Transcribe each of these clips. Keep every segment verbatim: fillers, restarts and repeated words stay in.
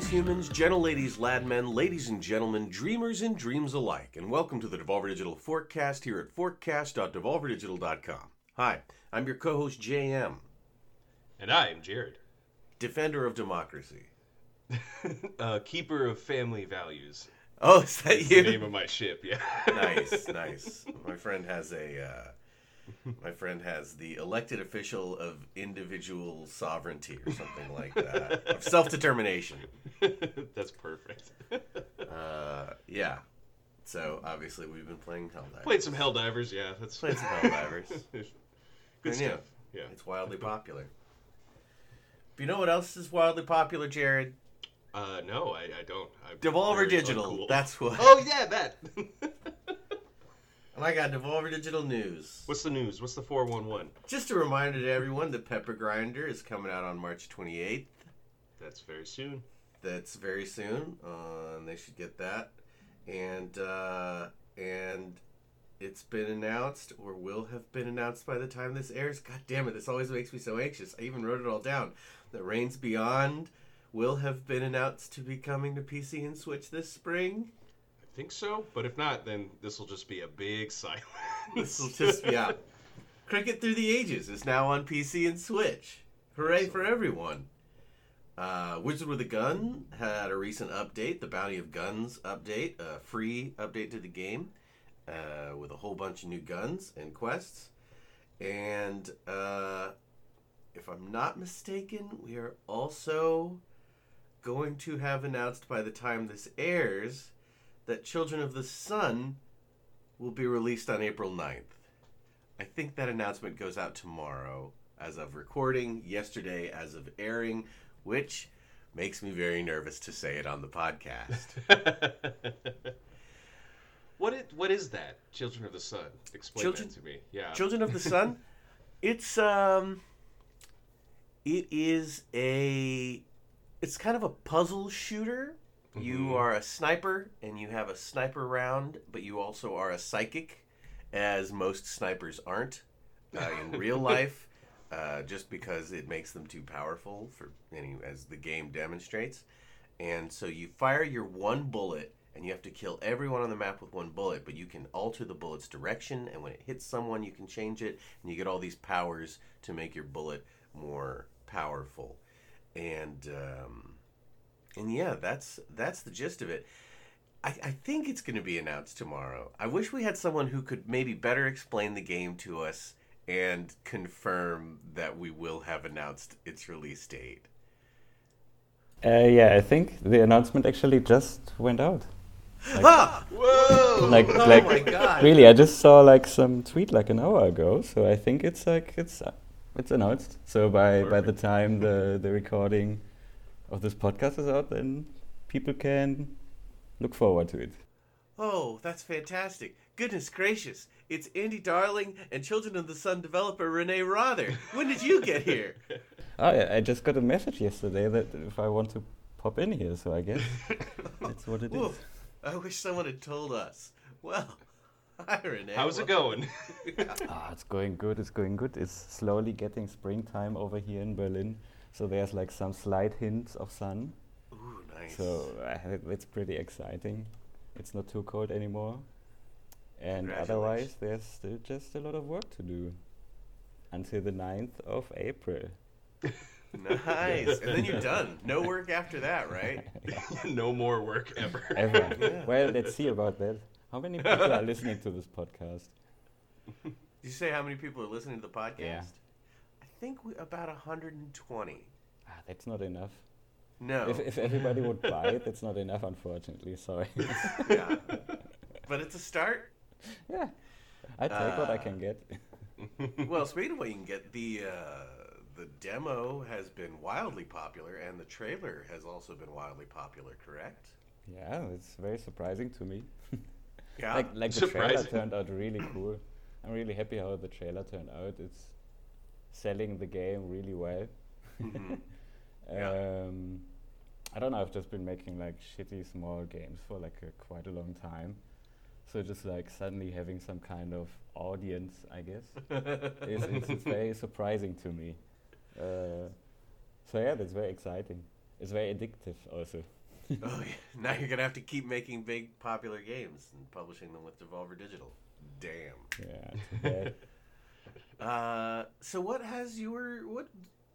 humans, gentle ladies, lad men, ladies and gentlemen, dreamers and dreams alike, and welcome to the Devolver Digital Forecast here at forecast dot devolver digital dot com. Hi, I'm your co-host J M. And I am Jared. Defender of democracy. uh, keeper of family values. Oh, is that That's you? the name of my ship, yeah. Nice, nice. My friend has a, uh, my friend has the elected official of individual sovereignty or something like that. Of self-determination. That's perfect. Uh, yeah. So, obviously, we've been playing Helldivers. Played some Helldivers, yeah. That's Played some Helldivers. Good Who stuff. knew? Yeah. It's wildly popular. But you know what else is wildly popular, Jared? Uh, no, I, I don't. I'm Devolver very Digital. uncool. That's what. Oh, yeah, that. And I got Devolver Digital news. What's the news? What's the four one one? Just a reminder to everyone that Pepper Grinder is coming out on March twenty-eighth. That's very soon. That's very soon, uh, and they should get that. And uh, and it's been announced, or will have been announced by the time this airs. God damn it, this always makes me so anxious. I even wrote it all down. That Reigns Beyond will have been announced to be coming to P C and Switch this spring. I think so, but if not, then this will just be a big silence. This will just, yeah. Cricket Through the Ages is now on P C and Switch. Hooray for everyone. Uh, Wizard with a Gun had a recent update, the Bounty of Guns update, a free update to the game uh, with a whole bunch of new guns and quests. And uh, if I'm not mistaken, we are also going to have announced by the time this airs that Children of the Sun will be released on April ninth. I think that announcement goes out tomorrow as of recording, yesterday as of airing, which makes me very nervous to say it on the podcast. What is, what is that? Children of the Sun. Explain Children, that to me. Yeah. Children of the Sun? It's um it is a it's kind of a puzzle shooter. Mm-hmm. You are a sniper and you have a sniper round, but you also are a psychic, as most snipers aren't uh, in real life. Uh, just because it makes them too powerful, for any, as the game demonstrates. And so you fire your one bullet, and you have to kill everyone on the map with one bullet, but you can alter the bullet's direction, and when it hits someone, you can change it, and you get all these powers to make your bullet more powerful. And, um, and yeah, that's that's the gist of it. I, I think it's going to be announced tomorrow. I wish we had someone who could maybe better explain the game to us and confirm that we will have announced its release date. Uh, yeah, I think the announcement actually just went out. Like, ah! Whoa! Like, oh like, my God! Really, I just saw like some tweet like an hour ago, so I think it's like it's uh, it's announced. So by Perfect. by the time the the recording of this podcast is out, then people can look forward to it. Oh, that's fantastic! Goodness gracious! It's Andy Darling and Children of the Sun developer Renee Rother. When did you get here? Oh, yeah, I just got a message yesterday that if I want to pop in here, so I guess that's what it Ooh, is. I wish someone had told us. Well, hi Renee. How's it going? Ah, it's going good, it's going good. It's slowly getting springtime over here in Berlin, so there's like some slight hints of sun. Ooh, nice. So uh, it's pretty exciting. It's not too cold anymore. And otherwise, there's still just a lot of work to do until the ninth of April. Nice. And then you're done. No work after that, right? No more work ever. Ever. Yeah. Well, let's see about that. How many people are listening to this podcast? Did you say how many people are listening to the podcast? Yeah. I think we, about one hundred twenty. Ah, that's not enough. No. If, if everybody would buy it, that's not enough, unfortunately. Sorry. Yeah. But it's a start. Yeah. I take uh, what I can get. Well, speaking of what you can get, the uh, the demo has been wildly popular, and the trailer has also been wildly popular, correct? Yeah, it's very surprising to me. Yeah. Like, like the Surprising. trailer turned out really cool. I'm really happy how the trailer turned out. It's selling the game really well. Mm-hmm. Yeah. um, I don't know, I've just been making like shitty small games for like a, quite a long time. So just like suddenly having some kind of audience, I guess, is it's, it's very surprising to me. Uh, so yeah, that's very exciting. It's very addictive also. Oh yeah. Now you're gonna have to keep making big popular games and publishing them with Devolver Digital. Damn. Yeah, too bad. Uh, so what has your what?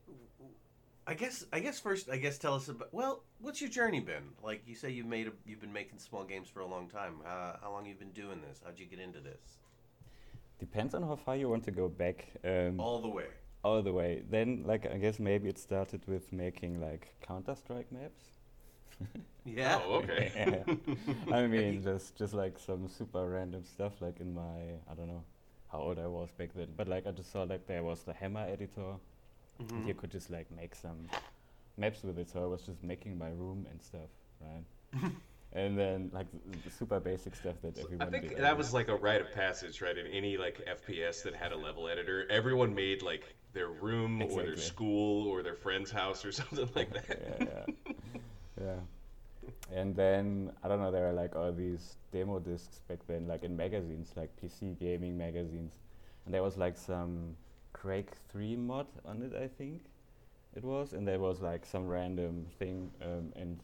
I guess I guess first I guess tell us about well what's your journey been like you say you've made a, you've been making small games for a long time uh, how long you been doing this how'd you get into this Depends on how far you want to go back. Um, all the way all the way. Then, like, I guess maybe it started with making like Counter-Strike maps. yeah Oh, okay. Yeah. I mean, just just like some super random stuff, like in my I don't know how old I was back then, but like I just saw like there was the Hammer editor. Mhm. And you could just like make some maps with it, so I was just making my room and stuff, right? And then like the, the super basic stuff that everyone I think did. that was like a rite of passage, right? In any like F P S that had a level editor, everyone made like their room or their Exactly. school or their friend's house or something like that. yeah, yeah, yeah. And then I don't know, there are like all these demo discs back then, like in magazines, like P C gaming magazines, and there was like some Quake three mod on it, I think it was, and there was like some random thing, um, and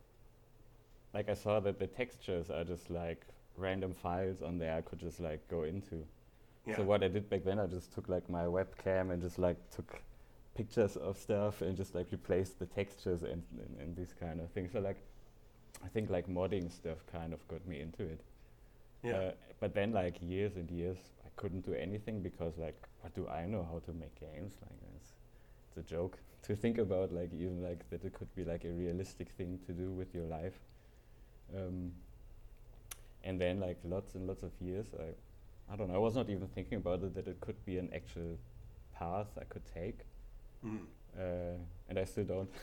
like I saw that the textures are just like random files on there I could just like go into. yeah So what I did back then, I just took like my webcam and just like took pictures of stuff and just like replaced the textures and, and, and these kind of things. So like, I think like modding stuff kind of got me into it. yeah Uh, but then like years and years, I couldn't do anything because like, what do I know how to make games? Like it's, it's a joke to think about, like even like that it could be like a realistic thing to do with your life. Um, and then like lots and lots of years, I, I don't know, I was not even thinking about it, that it could be an actual path I could take. Mhm. Uh, and I still don't.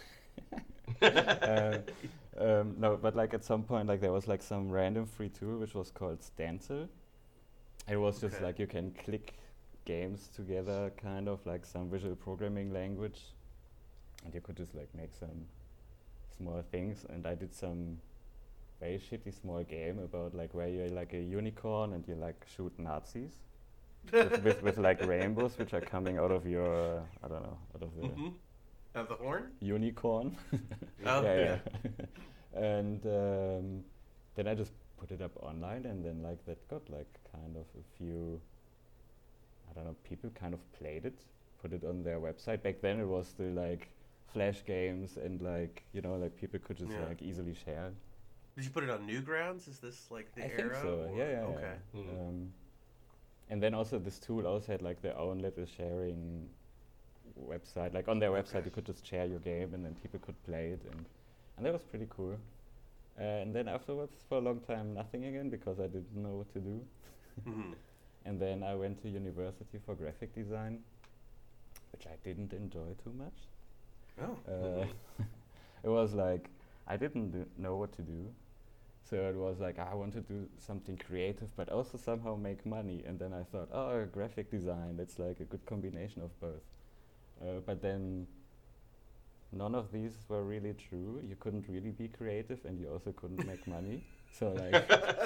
uh, um, no, but like at some point, like there was like some random free tool which was called Stencil. It was just Okay. like you can click games together, kind of like some visual programming language, and you could just like make some small things. And I did some very shitty small game about like where you're like a unicorn and you like shoot Nazis with, with, with like rainbows which are coming out of your I don't know out of the Mhm. Of the horn unicorn. Oh, yeah, yeah. yeah. And um, then I just put it up online, and then like that got like kind of a few, I don't know, people kind of played it, put it on their website. Back then it was still like Flash games, and like you know like people could just Yeah. like easily share. did you put it on Newgrounds is this like the I era think so. or- Yeah, yeah, okay yeah. Mhm. Um, and then also this tool also had like their own little sharing website. Like on their Okay. website, you could just share your game, and then people could play it, and and that was pretty cool. Uh, and then afterwards, for a long time, nothing again because I didn't know what to do. Mhm. And then I went to university for graphic design, which I didn't enjoy too much. oh Uh, it was like I didn't do know what to do, so it was like I want to do something creative, but also somehow make money. And then I thought, oh, graphic design, that's like a good combination of both. Uh, but then none of these were really true. You couldn't really be creative, and you also couldn't make money. So like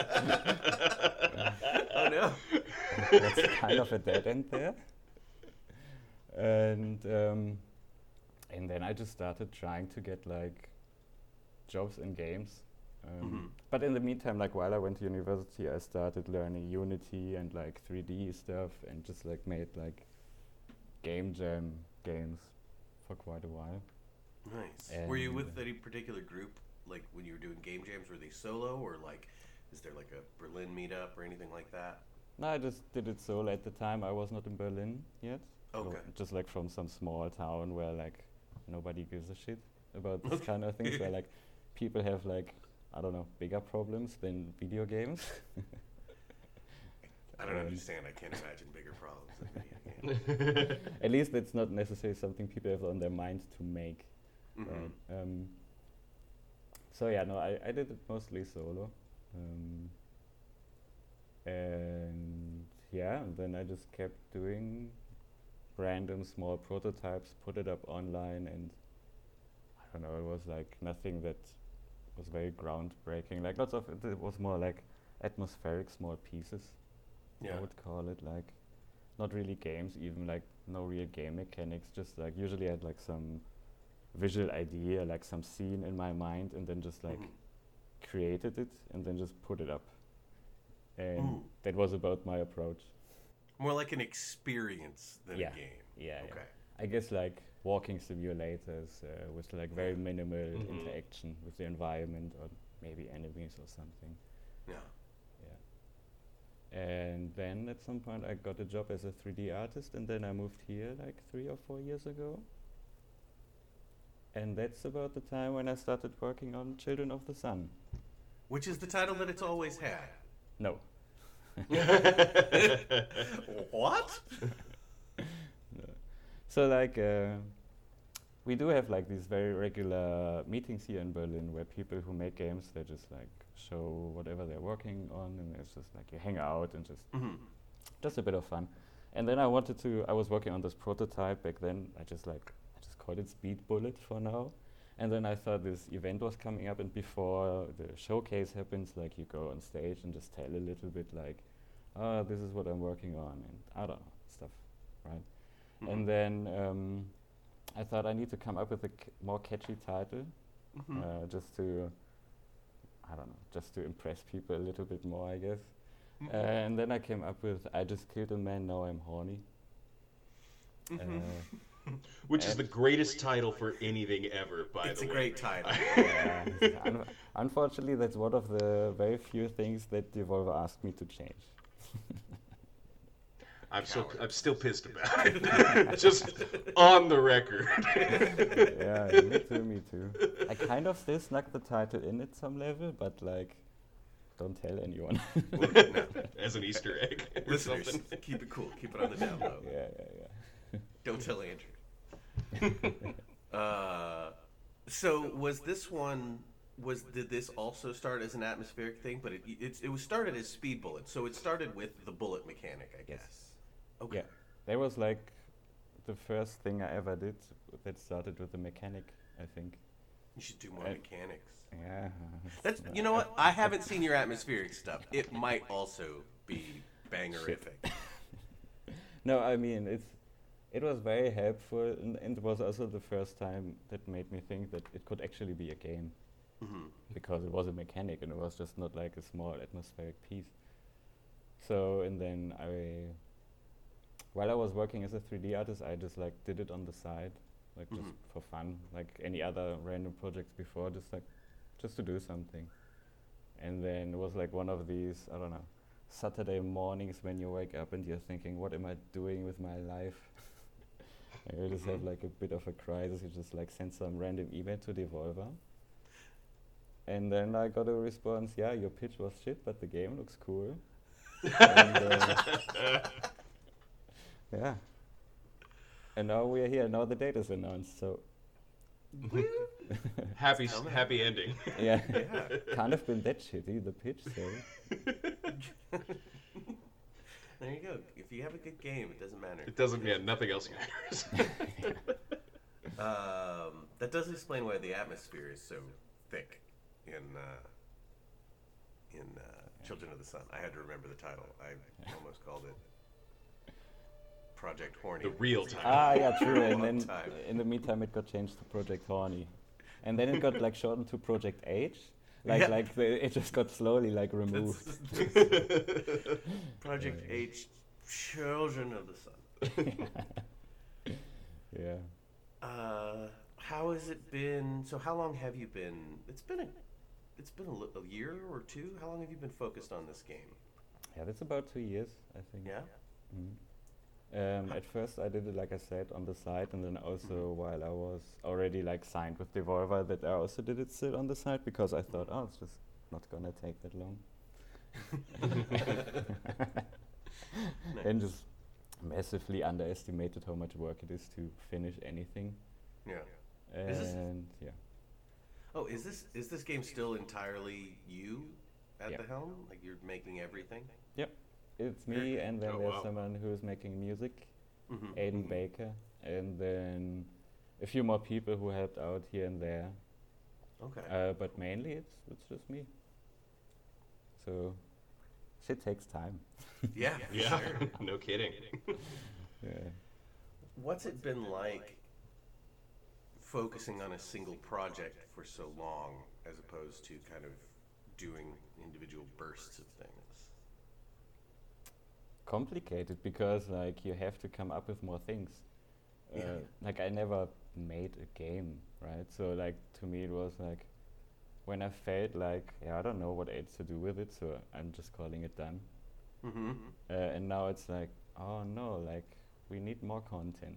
oh no that's kind of a dead end there. And um, and then I just started trying to get like jobs in games. Um, Mhm. But in the meantime, like while I went to university, I started learning Unity and like three D stuff, and just like made like game jam games for quite a while. Nice. Were you And, with uh, any particular group, like when you were doing game jams? Were they solo, or like, is there like a Berlin meetup or anything like that? No, I just did it solo at the time. I was not in Berlin yet. So Okay. just like from some small town where like nobody gives a shit about this Okay. kind of things, where like people have like I don't know bigger problems than video games. I don't Um, understand. I can't imagine bigger problems than video games. At least it's not necessarily something people have on their mind to make. Mhm. Right. Um, so yeah, no, I, I did it mostly solo. Um, and yeah, and then I just kept doing random small prototypes, put it up online, and I don't know, it was like nothing that was very groundbreaking. Like lots of it, it was more like atmospheric small pieces, I Yeah. would call it, like not really games, even like no real game mechanics, just like usually I had like some visual idea, like some scene in my mind, and then just like Mhm. created it and then just put it up. And Mm. that was about my approach. More like an experience than Yeah. a game. Yeah, Okay. yeah. I guess like walking simulators uh, with like very minimal Mhm. interaction with the environment or maybe enemies or something. Yeah. Yeah. And then at some point I got a job as a three D artist, and then I moved here like three or four years ago. And that's about the time when I started working on Children of the Sun. Which is the title that it's always had. No. What? So like uh, we do have like these very regular meetings here in Berlin where people who make games, they just like show whatever they're working on, and it's just like you hang out and just Mhm. just a bit of fun. And then I wanted to, I was working on this prototype back then. I just like, I just called it Speed Bullet for now. And then I thought this event was coming up, and before the showcase happens, like you go on stage and just tell a little bit like, oh, this is what I'm working on, and I don't know, stuff, right? Mhm. And then um, I thought I need to come up with a c- more catchy title, Mhm. uh, just to, I don't know, just to impress people a little bit more, I guess. Mhm. Uh, and then I came up with I just killed a man, now I'm horny. Mhm. Uh, Which is the greatest title for anything ever, by It's the a way. great title. yeah, un- unfortunately, that's one of the very few things that Devolver asked me to change. I'm so I'm still pissed about it. Just on the record. Yeah, me too, me too. I kind of still snuck the title in at some level, but like, don't tell anyone. As an Easter egg or Listeners, something. keep it cool. Keep it on the down low. yeah, yeah, yeah. Don't tell Andrew. uh, so was this one? Was did this also start as an atmospheric thing? But it it, it was started as Speed Bullet, so it started with the bullet mechanic, I guess. Yes. Okay. Yeah, that was like the first thing I ever did that started with the mechanic, I think. You should do more Uh, mechanics. Yeah. That's you know what? I haven't seen your atmospheric stuff. It might also be bangerific. No, I mean it's it was very helpful, and, and it was also the first time that made me think that it could actually be a game, hmm because it was a mechanic and it was just not like a small atmospheric piece. So and then I, while I was working as a three D artist, I just like did it on the side, like just Mhm. for fun, like any other random projects before, just like just to do something. And then it was like one of these, I don't know, Saturday mornings when you wake up and you're thinking, what am I doing with my life? And you just have like a bit of a crisis. You just like send some random email to Devolver. And then I got a response, yeah, your pitch was shit, but the game looks cool. and, uh, yeah. And now we're here. Now the date is announced. So Happy Tell me. happy ending. yeah, Yeah. can't have been that shitty, the pitch. So There you go. If you have a good game, it doesn't matter. It doesn't mean nothing else matters. Um, that does explain why the atmosphere is so thick in uh, in uh, Children of the Sun. I had to remember the title. I almost called it Project Horny. The real title. ah, yeah, true. Long And then time. in the meantime, it got changed to Project Horny, and then it got like shortened to Project H. Like Yeah. like the, it just got slowly like removed. Project Yeah. H, Children of the Sun. Yeah. Uh, how has it been? So, how long have you been? It's been a, it's been a, li- a year or two. How long have you been focused on this game? Yeah, that's about two years, I think. Yeah. Mhm. Um, at first, I did it like I said on the side, and then also Mhm. while I was already like signed with Devolver, that I also did it still on the side because I thought, oh, it's just not gonna take that long, and just massively underestimated how much work it is to finish anything. Yeah. Is this- And yeah, Oh, is this is this game still entirely you at Yeah. the helm? Like you're making everything? it's me, and then Oh, there's wow. someone who's making music, Mm-hmm. Aiden Baker, and then a few more people who helped out here and there. Okay. Uh, but mainly it's it's just me. So shit takes time. yeah. for Yeah, Sure. no kidding. Yeah. What's it been like focusing on a single project for so long, as opposed to kind of doing individual bursts of things? Complicated because like you have to come up with more things. Uh, Yeah. Like I never made a game, right? So like to me it was like when I felt like yeah I don't know what else to do with it, so I'm just calling it done. Mm-hmm. Uh, and now it's like oh no, like we need more content.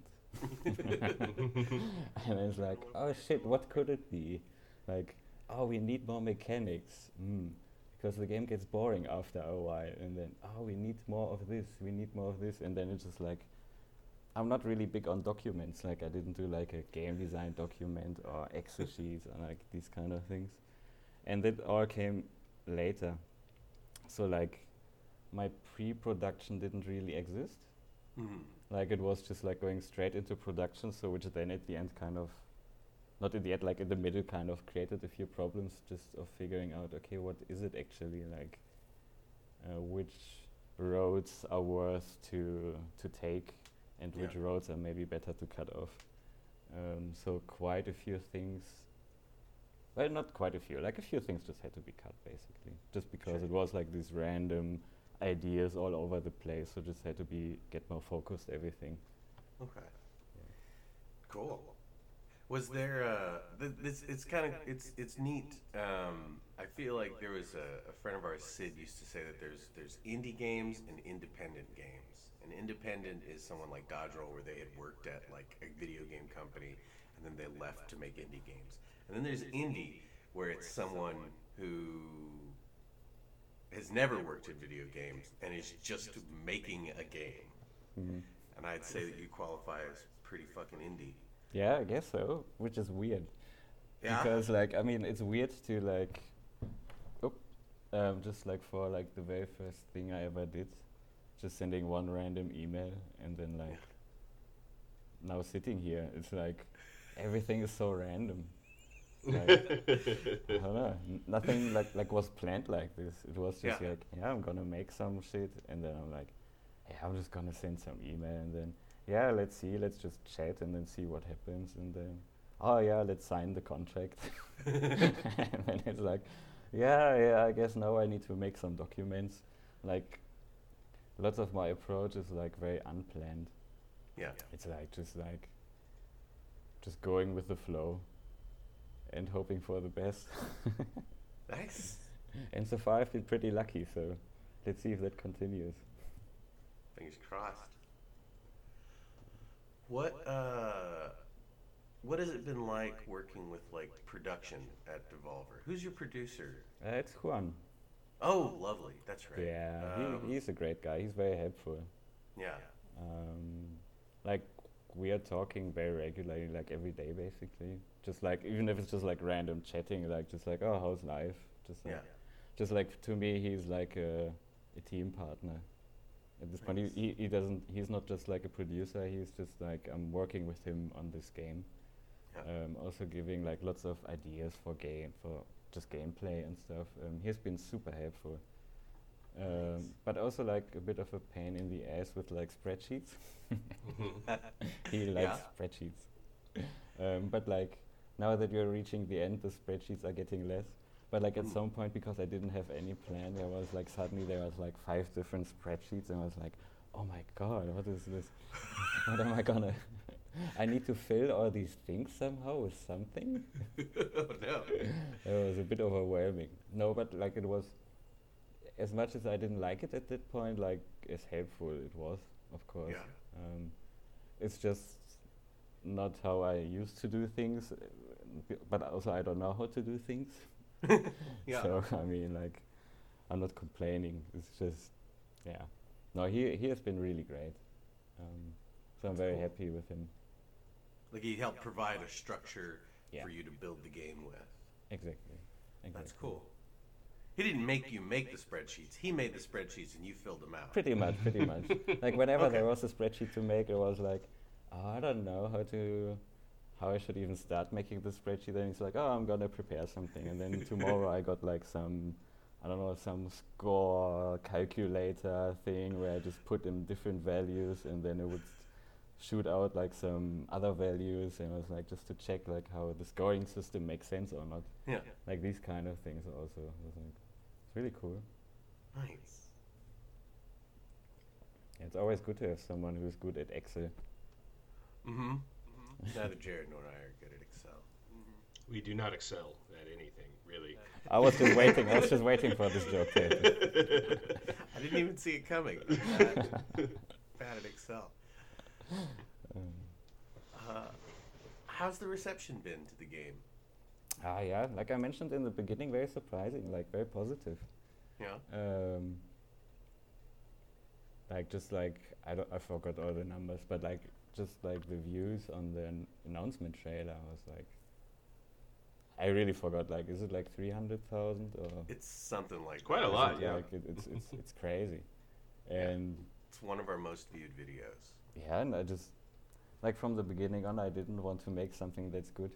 And it's like oh shit, what could it be? Like oh we need more mechanics. Mm. Because the game gets boring after a while, and then oh we need more of this, we need more of this, and then it's just like I'm not really big on documents. Like I didn't do like a game design document or Excel sheets and like these kind of things, and that all came later. So like my pre-production didn't really exist. Mm-hmm. Like it was just like going straight into production. So which then at the end kind of, not in the end, like in the middle kind of created a few problems just of figuring out okay what is it actually like, uh, which roads are worth to to take and which Yeah. roads are maybe better to cut off. Um, so quite a few things, well not quite a few, like a few things just had to be cut basically, just because Sure. it was like these random ideas all over the place, so just had to be get more focused everything. Okay. Cool. Was there uh th- this it's kind of it's it's neat. Um I feel like there was a, a friend of ours, Sid, used to say that there's there's indie games and independent games. And independent is someone like Dodge Roll where they had worked at like a video game company and then they left to make indie games. And then there's indie where it's someone who has never worked in video games and is just making a game. Mhm. And I'd say that you qualify as pretty fucking indie. Yeah, I guess so, which is weird. Yeah? Because like I mean it's weird to like oop, um, just like for like the very first thing I ever did, just sending one random email and then like now sitting here, it's like everything is so random. Like, I don't know, n- nothing like like was planned like this. It was just Yeah. like yeah I'm gonna make some shit and then I'm like yeah I'm just gonna send some email and then yeah let's see, let's just chat and then see what happens and then oh yeah let's sign the contract. And then it's like yeah yeah I guess now I need to make some documents. Like lots of my approach is like very unplanned. Yeah. It's like just like just going with the flow and hoping for the best. Nice. And so far I've been pretty lucky, so let's see if that continues. Fingers crossed. What uh what has it been like working with like production at Devolver? Who's your producer? Uh, it's Juan. Oh, lovely. That's right. Yeah, Um, he, he's a great guy. He's very helpful. yeah. Um, like we are talking very regularly, like every day basically. Just like even if it's just like random chatting, like just like oh how's life? Just like, Yeah. just like to me he's like a, a team partner. At this point, he, Nice. he he doesn't. He's not just like a producer. He's just like I'm working with him on this game. Yeah. Um, also giving like lots of ideas for game for just gameplay and stuff. Um, he's been super helpful. Um, Nice. but also like a bit of a pain in the ass with like spreadsheets. He likes Yeah. spreadsheets. Um, but like now that we're reaching the end, the spreadsheets are getting less. But like at Mm. some point, because I didn't have any plan, there was like suddenly there was like five different spreadsheets, and I was like, oh my god, what is this? What am I gonna? I need to fill all these things somehow with something. Oh no. It was a bit overwhelming. No, but like it was, as much as I didn't like it at that point, like as helpful it was, of course. Yeah. Um, it's just not how I used to do things, uh, b- but also I don't know how to do things. Yeah. So I mean, like, I'm not complaining. It's just, yeah. No, he he has been really great. Um, so I'm That's very cool. happy with him. Like he helped provide a structure Yeah. for you to build the game with. Exactly. exactly. That's cool. He didn't make you make the spreadsheets. He made the spreadsheets and you filled them out. Pretty much, pretty much. Like whenever Okay. there was a spreadsheet to make, it was like, oh, I don't know how to, how I should even start making the spreadsheet. And he's like, oh, I'm gonna prepare something, and then tomorrow I got like some, I don't know, some score calculator thing where I just put in different values, and then it would shoot out like some other values, and it was like just to check like how the scoring system makes sense or not. Yeah. Like these kind of things also. I was like, really cool. Nice. It's always good to have someone who's good at Excel. Mm-hmm. mm-hmm. Neither Jared nor I are good at Excel. Mm-hmm. We do not excel at anything, really. I was just waiting. I was just waiting for this joke to happen. I didn't even see it coming. Bad, bad at Excel. Um, Uh, how's the reception been to the game? ah, yeah. Like I mentioned in the beginning, very surprising. Like very positive. Yeah. Um, like just like I don't. I forgot all the numbers, but like just like the views on the an- announcement trailer, I was like, I really forgot. Like, is it like three hundred thousand or? It's something like Quite that. a lot, yeah. Like it, it's it's it's crazy, and It's one of our most viewed videos. yeah, and I just like from the beginning on, I didn't want to make something that's good.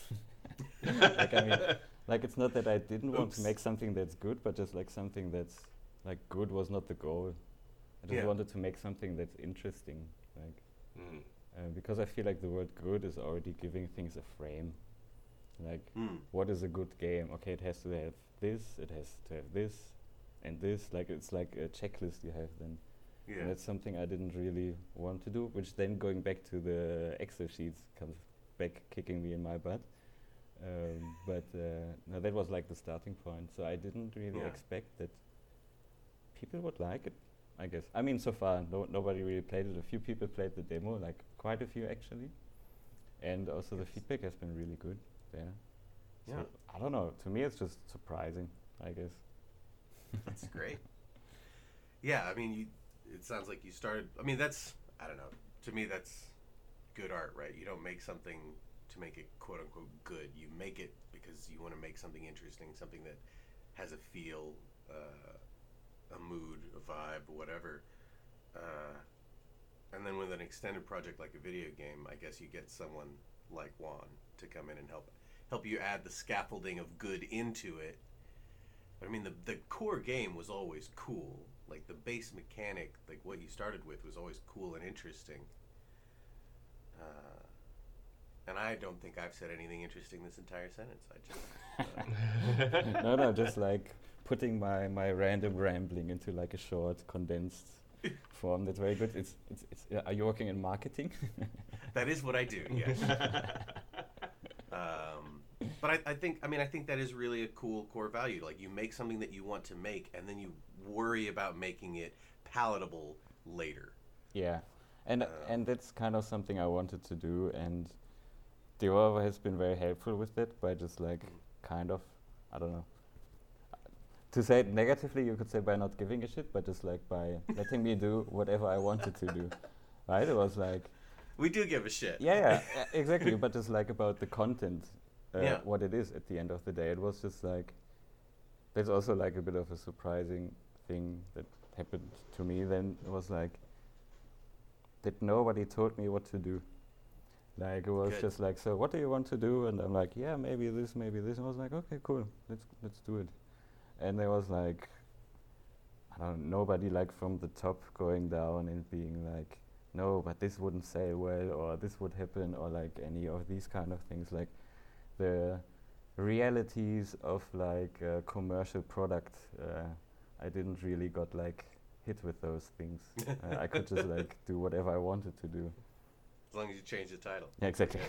Like I mean, like it's not that I didn't want to Oops. make something that's good, but just like something that's like good was not the goal. I just Yeah. wanted to make something that's interesting, like Mm. uh, because I feel like the word good is already giving things a frame. Like, Mm. what is a good game? Okay, it has to have this, it has to have this, and this. Like it's like a checklist you have then. And Yeah. that's something I didn't really want to do, which then going back to the Excel sheets comes back kicking me in my butt. Um, but uh, no, that was like the starting point. So I didn't really Yeah. expect that people would like it, I guess. I mean, so far, no, nobody really played it. A few people played the demo, like quite a few actually. And also the Yes. feedback has been really good there. Yeah. So I don't know. To me, it's just surprising, I guess. That's great. Yeah, I mean, you. It sounds like you started. I mean, that's. I don't know. To me, that's good art, right? You don't make something to make it quote unquote good. You make it because you want to make something interesting, something that has a feel, uh, a mood, a vibe, whatever. Uh, and then with an extended project like a video game, I guess you get someone like Juan to come in and help help you add the scaffolding of good into it. But I mean, the the core game was always cool. Like the base mechanic, like what you started with, was always cool and interesting. Uh, and I don't think I've said anything interesting this entire sentence. I just uh, No, no, just like putting my, my random rambling into like a short, condensed form. That's very good. It's it's, it's uh, are you working in marketing? that is what I do. Yes. um, but I, I think I mean I think that is really a cool core value. Like you make something that you want to make, and then you worry about making it palatable later. Yeah, and Um, and that's kind of something I wanted to do, and Devolver has been very helpful with it by just like Mm. kind of, I don't know. To say it negatively, you could say by not giving a shit, but just like by letting me do whatever I wanted to do. Right? It was like, We do give a shit. yeah, yeah, e- exactly. But just like about the content, uh, Yeah. what it is at the end of the day. It was just like, there's also like a bit of a surprising thing that happened to me. Then it was like, that nobody told me what to do. Like it was Good. just like, so what do you want to do? And I'm like, yeah, maybe this, maybe this. And I was like, okay, cool, let's let's do it. And there was like, I don't know, nobody like from the top going down and being like, no, but this wouldn't sell well, or this would happen, or like any of these kind of things. Like the realities of like a commercial product, uh, I didn't really got like hit with those things. uh, I could just like do whatever I wanted to do. As long as you change the title. Yeah, exactly.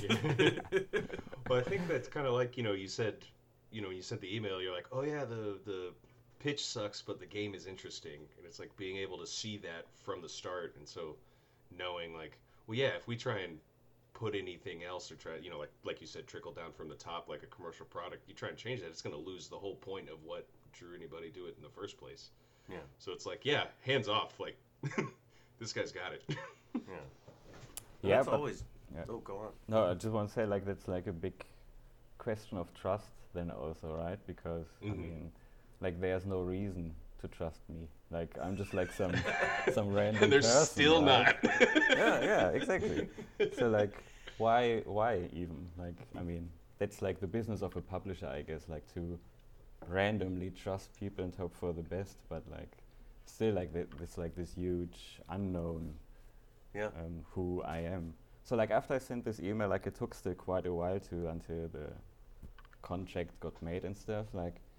Well, I think that's kind of like, you know, you said, you know, when you sent the email, you're like, oh yeah, the the pitch sucks, but the game is interesting, and it's like being able to see that from the start, and so knowing like, well, yeah, if we try and put anything else or try, you know, like like you said, trickle down from the top like a commercial product, you try and change that, it's going to lose the whole point of what drew anybody to it in the first place. Yeah. So it's like, yeah, hands off, like this guy's got it. Yeah. Yeah, That's but always. yeah. Oh, go on. No, I just want to say like that's like a big question of trust then also, right? Because I Mhm. mean, like there's no reason to trust me. Like I'm just like some some random And there's person, still right? not. Yeah, yeah, exactly. So like, why, why even? Like, I mean, that's like the business of a publisher, I guess, like to randomly trust people and hope for the best, but like, still like th- this like this huge unknown Yeah. um, who I am. So like after I sent this email, like it took still quite a while to until the contract got made and stuff. Like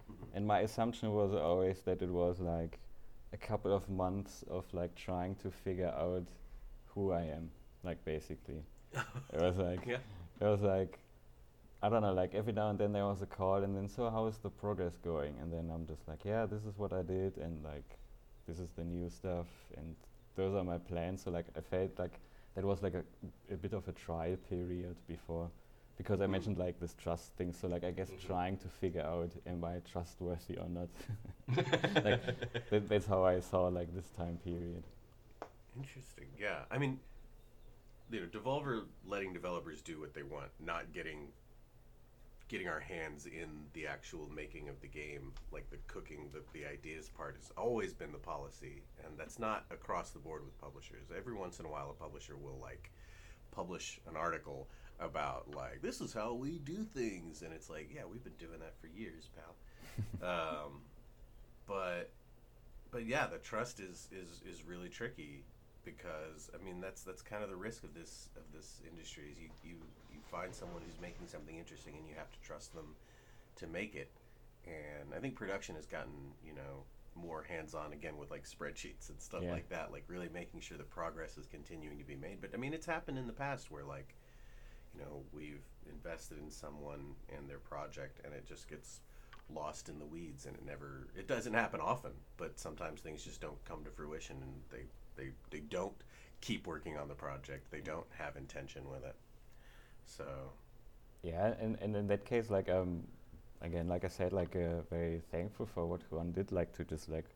And my assumption was always that it was like a couple of months of like trying to figure out who I am, like basically. It was like, Yeah. it was like, I don't know, like every now and then there was a call, and then so how is the progress going? And then I'm just like, yeah, this is what I did, and like, this is the new stuff, and those are my plans. So like, I felt like that was like a, a bit of a trial period before, because I Mm. mentioned like this trust thing. So like, I guess Mhm. trying to figure out am I trustworthy or not. Like that, that's how I saw like this time period. Interesting. Yeah. I mean, you know, Devolver letting developers do what they want, not getting getting our hands in the actual making of the game, like the cooking, the, the ideas part has always been the policy, and that's not across the board with publishers. Every once in a while a publisher will like publish an article about like this is how we do things, and it's like, yeah, we've been doing that for years, pal. um, but but yeah, the trust is, is, is really tricky, because I mean that's that's kind of the risk of this of this industry is you, you, you find someone who's making something interesting and you have to trust them to make it. And I think production has gotten, you know, more hands on again with like spreadsheets and stuff Yeah. like that, like really making sure the progress is continuing to be made. But I mean it's happened in the past where like, you know, we've invested in someone and their project and it just gets lost in the weeds, and it never it doesn't happen often, but sometimes things just don't come to fruition, and they they, they don't keep working on the project, they don't have intention with it. So Yeah, and, and in that case, like um, again, like I said, like uh, very thankful for what Juan did, like to just like,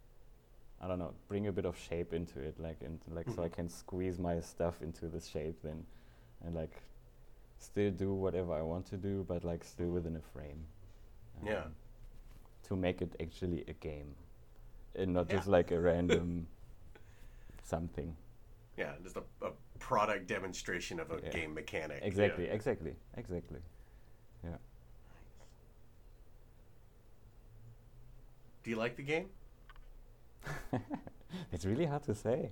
I don't know, bring a bit of shape into it, like and like so I Mhm. can squeeze my stuff into this shape then, and like still do whatever I want to do, but like still within a frame. Yeah. um, To make it actually a game, and not Yeah. just like a random something. yeah, just a, a product demonstration of a Yeah. game mechanic. Exactly, Yeah. exactly, exactly. Yeah. Do you like the game? It's really hard to say.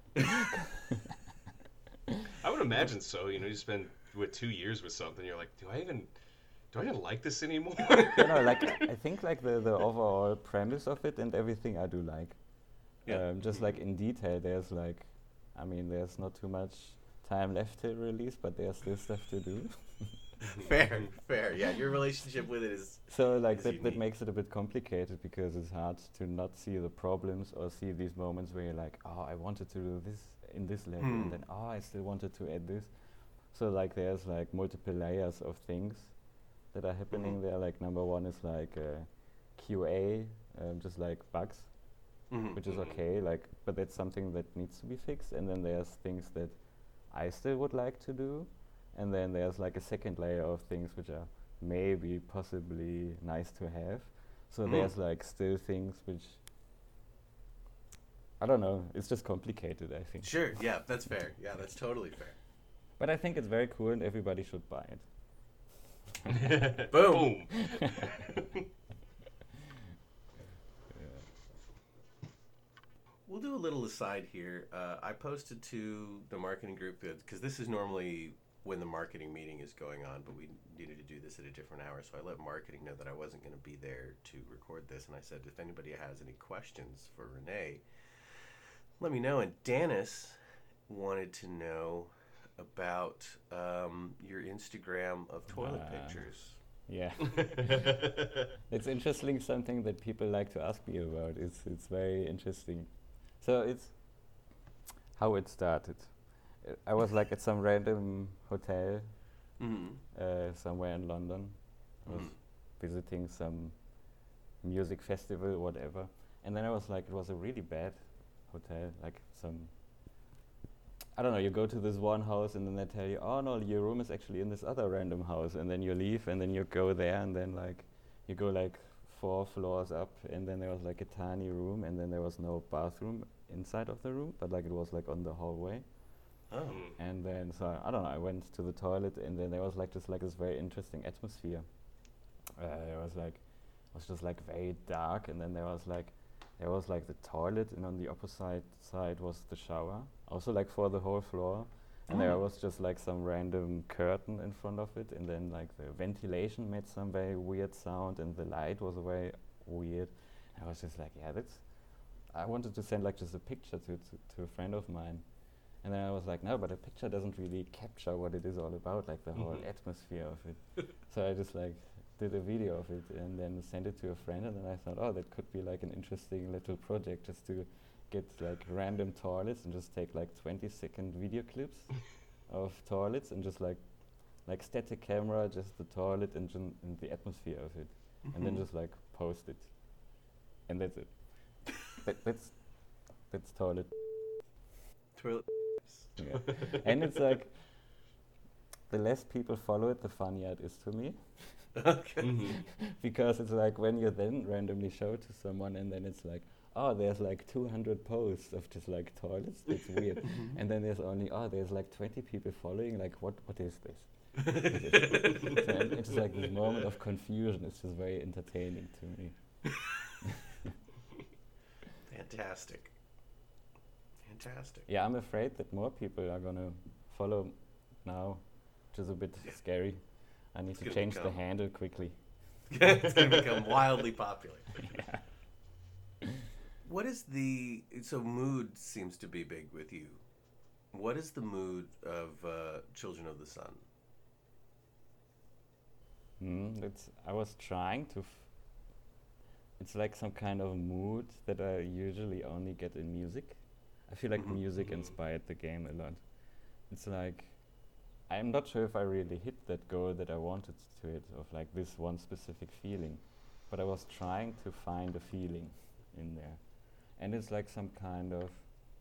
I would imagine so. You know, you spend what two years with something, you're like, do I even, do I even like this anymore? You know, like I think like the, the overall premise of it and everything I do like. Yeah. Um, just like in detail, there's like, I mean, there's not too much time left to release, but there's still stuff to do. Fair, fair. Yeah, your relationship with it is So like Is that, that unique. makes it a bit complicated, because it's hard to not see the problems or see these moments where you're like, oh, I wanted to do this in this level, Hmm. and then oh, I still wanted to add this. So like there's like multiple layers of things that are happening Mhm. there. Like number one is like uh, Q A, um, just like bugs, Mhm. which is Mhm. okay. Like, but that's something that needs to be fixed. And then there's things that I still would like to do. And then there's like a second layer of things which are maybe possibly nice to have. So Mm. there's like still things which I don't know. It's just complicated, I think. Sure, yeah, that's fair. Yeah, that's totally fair. But I think it's very cool, and everybody should buy it. Boom. We'll do a little aside here. Uh, I posted to the marketing group because this is normally when the marketing meeting is going on, but we needed to do this at a different hour, so I let marketing know that I wasn't going to be there to record this, and I said, if anybody has any questions for Renee, let me know. And Dennis wanted to know about um, your Instagram of toilet Ah. pictures. Yeah. It's interesting, something that people like to ask me about. It's it's very interesting. So it's how it started. Uh, I was like at some random hotel Mm-hmm. uh, somewhere in London. I was Mhm. visiting some music festival, whatever. And then I was like, it was a really bad hotel, like some. I don't know, you go to this one house and then they tell you, oh no, your room is actually in this other random house. And then you leave and then you go there and then like, you go like four floors up and then there was like a tiny room and then there was no bathroom inside of the room, but like it was like on the hallway. Oh. Mm. And then, so I don't know, I went to the toilet and then there was like just like this very interesting atmosphere. Uh, it was like, it was just like very dark, and then there was like, there was like the toilet, and on the opposite side was the shower. Also like for the whole floor, And there was just like some random curtain in front of it, and then like the ventilation made some very weird sound, and the light was very weird. I was just like, yeah, that's. I wanted to send like just a picture to, to to a friend of mine, and then I was like, no, but a picture doesn't really capture what it is all about, like the whole Mhm. atmosphere of it. So I just like did a video of it and then sent it to a friend, and then I thought, oh, that could be like an interesting little project, just to get like random toilets and just take like twenty second video clips of toilets and just like like static camera, just the toilet and, jun- and the atmosphere of it, and then just like post it, and that's it. that, that's that's toilet. Toilet. Yeah. And it's like the less people follow it, the funnier it is to me. Okay. Mhm. Because it's like when you then randomly show it to someone, and then it's like, oh, there's like two hundred posts of just like toilets. That's weird. And then there's only, oh, there's like twenty people following. Like, what? What is this? So and it's like this moment of confusion. It's just very entertaining to me. Fantastic. Fantastic. Yeah, I'm afraid that more people are gonna follow now, which is a bit Yeah. scary. I need It's to gonna change the become- handle quickly. It's going to become wildly popular. Yeah. What is the so mood seems to be big with you? What is the mood of uh, Children of the Sun? Mm, it's, I was trying to. F- it's like some kind of mood that I usually only get in music. I feel like Mhm. music Mhm. inspired the game a lot. It's like I'm not sure if I really hit that goal that I wanted to hit, of like this one specific feeling, but I was trying to find a feeling in there, and it's like some kind of,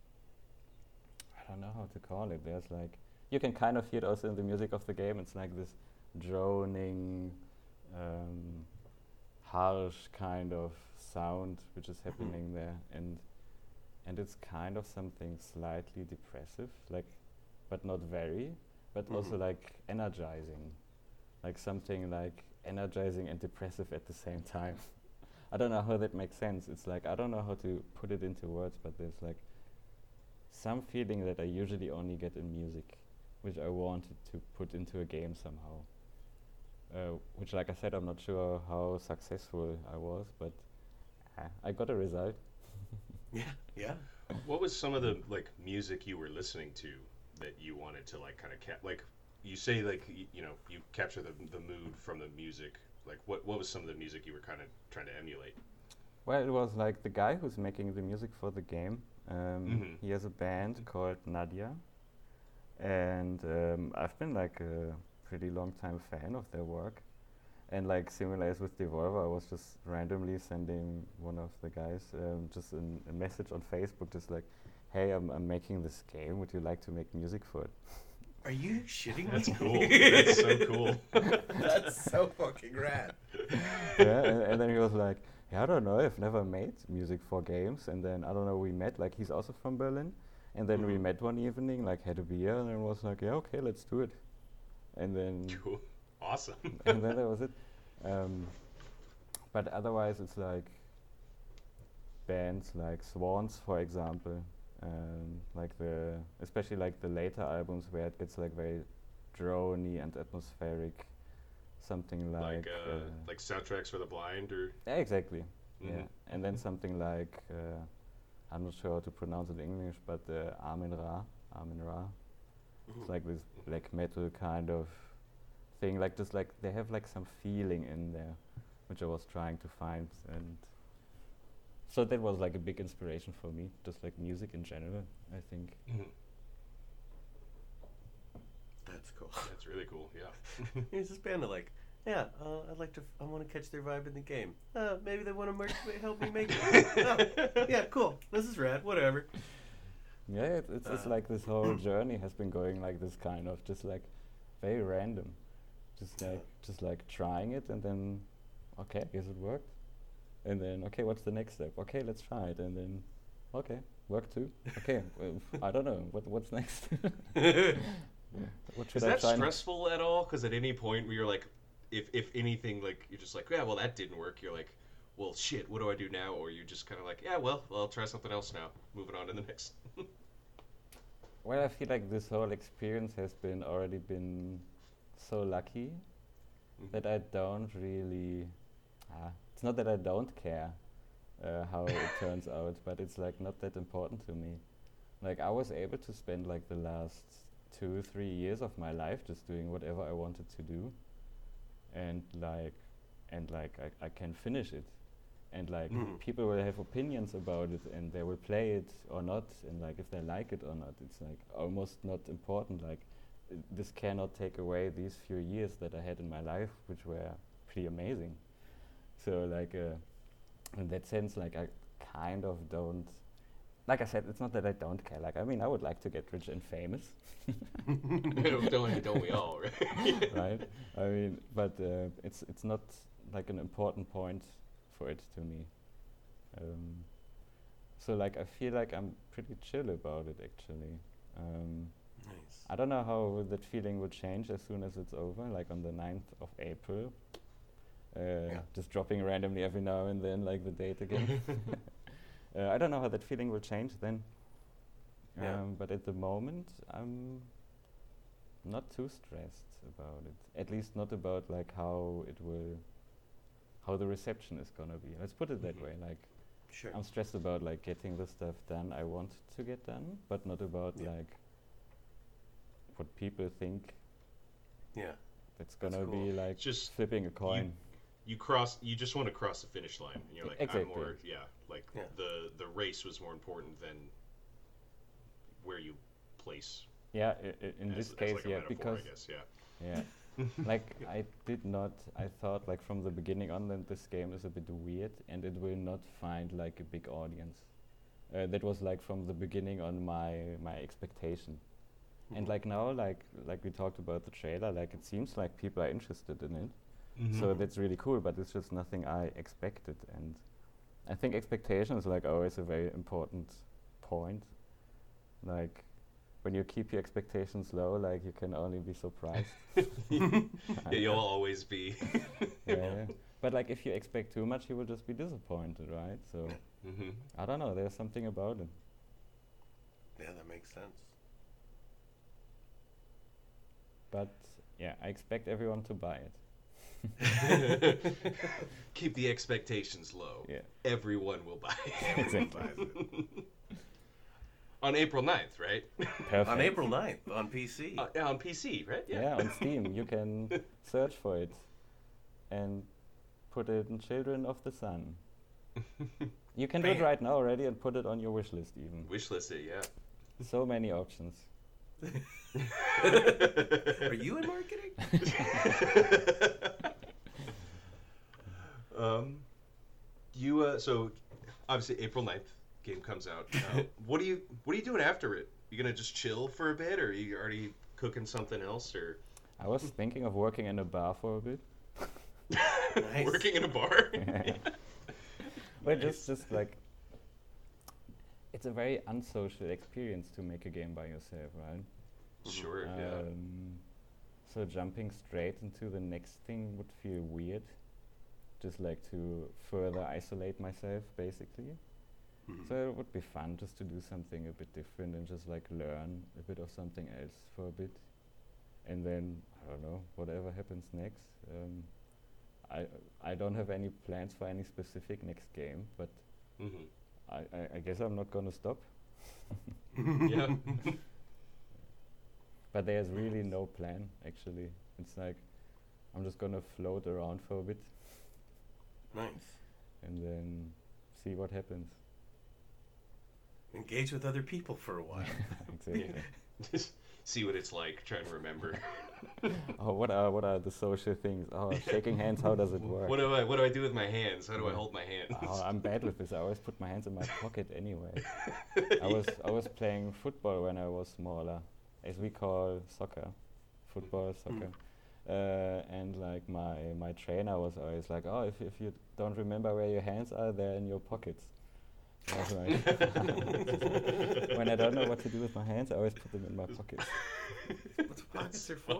I don't know how to call it. There's like, you can kind of hear it also in the music of the game. It's like this droning, um, harsh kind of sound which is happening there, and and it's kind of something slightly depressive, like, but not very, but also Mhm. like energizing, like something like energizing and depressive at the same time. I don't know how that makes sense. It's like I don't know how to put it into words, but there's like some feeling that I usually only get in music, which I wanted to put into a game somehow. Uh, which, like I said, I'm not sure how successful I was, but uh, I got a result. Yeah, yeah. What was some of the like music you were listening to that you wanted to like kind of cap? Like you say, like y- you know, you capture the the mood from the music. Like what what was some of the music you were kind of trying to emulate? Well, it was like the guy who's making the music for the game. Um, Mhm. He has a band called Nadia, and um, I've been like a pretty long time fan of their work. And like similar as with Devolver, I was just randomly sending one of the guys um, just an, a message on Facebook, just like, "Hey, I'm I'm making this game. Would you like to make music for it?" Are you shitting me? That's cool. That's so cool. That's so fucking rad. Yeah, and, and then he was like, "Yeah, I don't know. I've never made music for games." And then I don't know. We met. Like he's also from Berlin, and then we Mhm. met one evening, like had a beer, and then was like, "Yeah, okay, let's do it." And then Cool. Awesome. and then that was it. Um, but otherwise, it's like bands like Swans, for example, um, like the especially like the later albums where it gets like very drony and atmospheric, something like, like uh, like soundtracks for the blind or yeah, exactly, yeah, Mhm. and then something like uh, I'm not sure how to pronounce it in English, but uh, Amin Ra, Amin Ra. It's like this black metal kind of thing, like just like they have like some feeling in there, which I was trying to find, and so that was like a big inspiration for me, just like music in general, I think. Mhm. That's cool. That's really cool. Yeah. Here's this band of like, yeah, uh, I'd like to. F- I want to catch their vibe in the game. Uh, maybe they want to mer- help me make it. Oh, yeah, cool. This is rad. Whatever. Yeah, it, it's it's Uh, like this whole journey has been going like this kind of just like very random, just like just like trying it, and then okay, I guess it worked, and then okay, what's the next step? Okay, let's try it, and then okay, worked too. Okay, well, I don't know what what's next. What should Is I that try n- stressful at all? Because at any point where you're like, if if anything, like you're just like, yeah, well that didn't work. You're like, well shit, what do I do now? Or you just kind of like, yeah, well, well, I'll try something else now. Moving on to the next. Well, I feel like this whole experience has been already been so lucky Mhm. that I don't really. Ah, it's not that I don't care uh, how it turns out, but it's like not that important to me. Like I was able to spend like the last two, three years of my life just doing whatever I wanted to do, and like, and like I, I can finish it, and like Mhm. people will have opinions about it, and they will play it or not, and like if they like it or not, it's like almost not important. Like uh, this cannot take away these few years that I had in my life, which were pretty amazing. So like uh, in that sense, like I kind of don't. Like I said, it's not that I don't care. Like I mean, I would like to get rich and famous, don't, don't we all, right? right? I mean, but uh, it's it's not like an important point for it to me. Um, so like I feel like I'm pretty chill about it actually. Um, Nice. I don't know how that feeling will change as soon as it's over, like on the ninth of April. Uh, Yeah. Just dropping randomly every now and then, like the date again. uh, I don't know how that feeling will change then. Yeah. Um, but at the moment, I'm not too stressed about it. At least not about like how it will, how the reception is gonna be. Let's put it that Mhm. way. Like Sure. I'm stressed about like getting the stuff done I want to get done, but not about Yeah. like what people think. Yeah. That's That's gonna be cool. like Just flipping a coin. you cross. You just want to cross the finish line, and you're E- like, I'm exactly. more, yeah. Like Yeah. the the race was more important than where you place. Yeah, I- I- in as, this as case, like a yeah, metaphor, because I guess, yeah. yeah, like I did not. I thought like from the beginning on that this game is a bit weird and it will not find like a big audience. Uh, that was like from the beginning on my my expectation. And Mhm. like now, like like we talked about the trailer, like it seems like people are interested in it. Mm-hmm. So that's really cool, but it's just nothing I expected. And I think expectation is like always a very important point. Like when you keep your expectations low, like you can only be surprised. yeah, you'll always be. yeah. But like if you expect too much, you will just be disappointed, right? So hmm I don't know. There's something about it. Yeah, that makes sense. But yeah, I expect everyone to buy it. Keep the expectations low. Yeah. Everyone will buy it. Exactly. On April ninth, right? Perfect. On April ninth on P C. Uh, yeah, on P C, right? Yeah, on Steam you can search for it and put it in Children of the Sun. You can do it Bam. right now already and put it on your wish list even. Wish list it, yeah. So many options. Are you in marketing? um, you uh, so obviously April ninth game comes out. Uh, what do you what are you doing after it? You gonna just chill for a bit, or are you already cooking something else, or I was thinking of working in a bar for a bit. Nice. working in a bar? But just just like it's a very unsocial experience to make a game by yourself, right? Sure, yeah. Um, so jumping straight into the next thing would feel weird. Just like to further isolate myself, basically. Mhm. So it would be fun just to do something a bit different and just like learn a bit of something else for a bit. And then, I don't know, whatever happens next. Um, I I don't have any plans for any specific next game, but hmm I, I, I guess I'm not gonna stop. Yeah. But there's really no plan, actually. It's like, I'm just gonna float around for a bit Nice. and then see what happens. Engage with other people for a while. Exactly. Just see what it's like. Trying to remember. Oh, what are what are the social things? Oh, shaking hands. How does it work? What do I what do I do with my hands? How do I Yeah. hold my hands? Oh, I'm bad with this. I always put my hands in my pocket anyway. I was I was playing football when I was smaller, as we call soccer, football, soccer. Uh, and like my my trainer was always like, oh, if if you don't remember where your hands are, they're in your pockets. I was like, when I don't know what to do with my hands, I always put them in my pockets. What's pockets are for?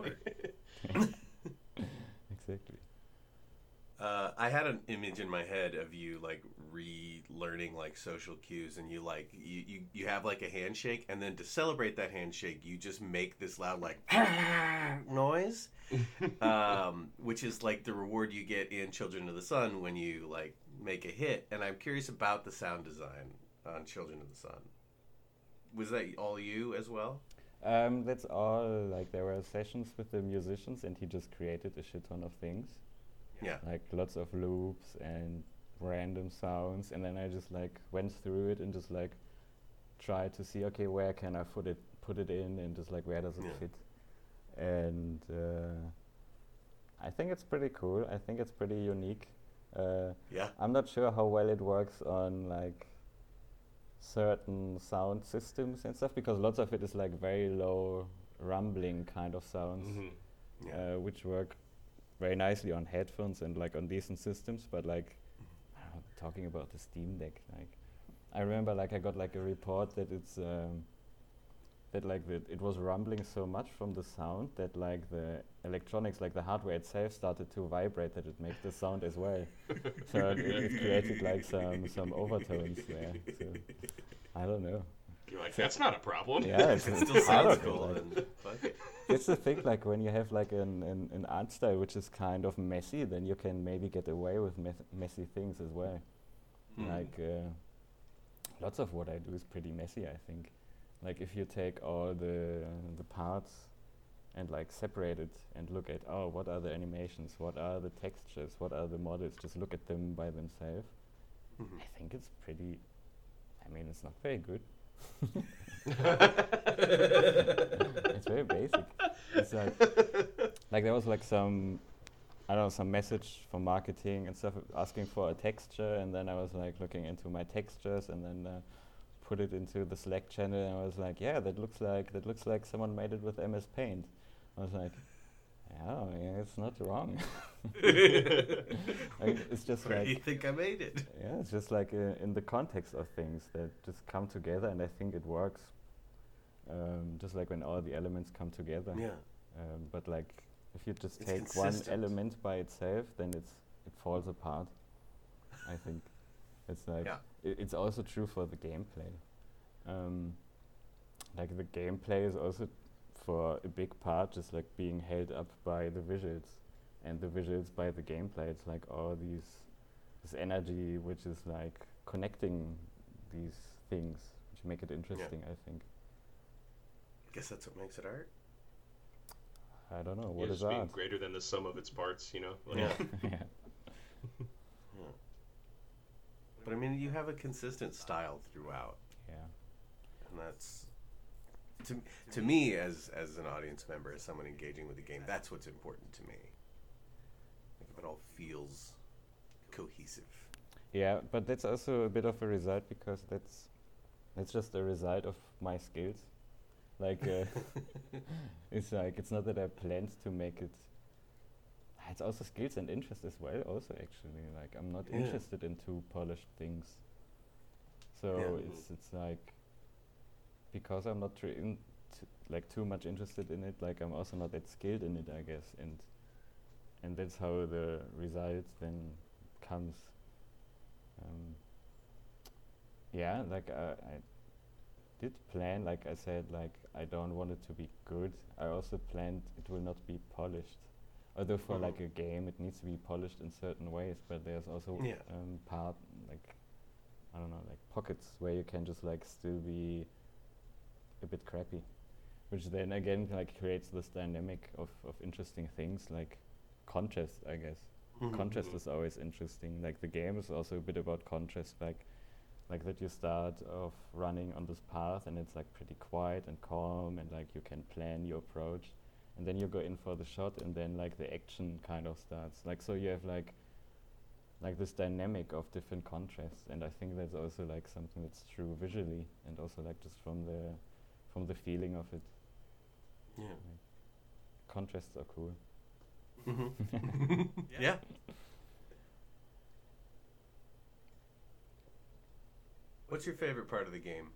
Exactly. Uh, I had an image in my head of you like relearning like social cues, and you like you, you you have like a handshake, and then to celebrate that handshake, you just make this loud like noise, um, which is like the reward you get in Children of the Sun when you like make a hit. And I'm curious about the sound design on Children of the Sun. Was that all you as well? Um, that's all. Like there were sessions with the musicians, and he just created a shit ton of things. Yeah. Like lots of loops and random sounds, and then I just like went through it and just like tried to see, okay, where can I put it, put it in, and just like where does it Yeah. fit. And uh, I think it's pretty cool. I think it's pretty unique. Uh, Yeah. I'm not sure how well it works on like certain sound systems and stuff, because lots of it is like very low rumbling kind of sounds, Mhm. Yeah. uh, which work very nicely on headphones and like on decent systems. But like, I don't know, talking about the Steam Deck, like I remember like I got like a report that it's um, that like that it was rumbling so much from the sound that like the electronics, like the hardware itself, started to vibrate, that it made the sound as well. So it, it created like some some overtones there. So I don't know. You're like, that's not a problem. Yeah, it's, It it's still part sounds of it, cool. like. And fuck it. It's the thing, like when you have like an, an, an art style which is kind of messy, then you can maybe get away with meth- messy things as well. Hmm. Like uh, lots of what I do is pretty messy, I think. Like if you take all the the parts and like separate it and look at, oh, what are the animations, what are the textures, what are the models, just look at them by themselves. Mhm. I think it's pretty, I mean, it's not very good. It's very basic. It's like, like there was like some, I don't know, some message from marketing and stuff asking for a texture, and then I was like looking into my textures and then uh, put it into the Slack channel, and I was like, yeah, that looks like that looks like someone made it with M S Paint. I was like, yeah, yeah, it's not wrong. Like, it's just Where do you like, think I made it? yeah, it's just like uh, in the context of things that just come together, and I think it works. Um, just like when all the elements come together. Yeah. Um, but like, if you just It's take one consistent. element by itself, then it's it falls apart. I think it's like Yeah. i- it's also true for the gameplay. Um, like the gameplay is also for a big part just like being held up by the visuals, and the visuals by the gameplay. It's like all these this energy which is like connecting these things, which make it interesting. I think. I guess that's what makes it art. I don't know Yeah, what is just being art. greater than the sum of its parts, you know? Like, Yeah. Yeah. Yeah. But I mean, you have a consistent style throughout, Yeah. and that's to to me as as an audience member, as someone engaging with the game. That's what's important to me. Like if it all feels cohesive. Yeah, but that's also a bit of a result, because that's that's just a result of my skills. Like uh, it's like it's not that I planned to make it. It's also skills and interest as well. Also, actually, like I'm not Yeah. interested in too polished things. So Yeah. it's it's like because I'm not tr- in t- like too much interested in it. Like I'm also not that skilled in it, I guess, and and that's how the result then comes. Um, yeah, like uh, I did plan, like I said, like I don't want it to be good. I also planned it will not be polished. Although for Mhm. like a game, it needs to be polished in certain ways. But there's also Yeah. um, part like I don't know, like pockets where you can just like still be a bit crappy, which then again like creates this dynamic of of interesting things like contrast, I guess. Mhm. Contrast Mhm. is always interesting. Like the game is also a bit about contrast, like like that you start off running on this path and it's like pretty quiet and calm, and like you can plan your approach, and then you go in for the shot, and then like the action kind of starts. Like so you have like like this dynamic of different contrasts, and I think that's also like something that's true visually, and also like just from the from the feeling of it. Yeah. Contrasts are cool. Mhm. Yeah. What's your favorite part of the game?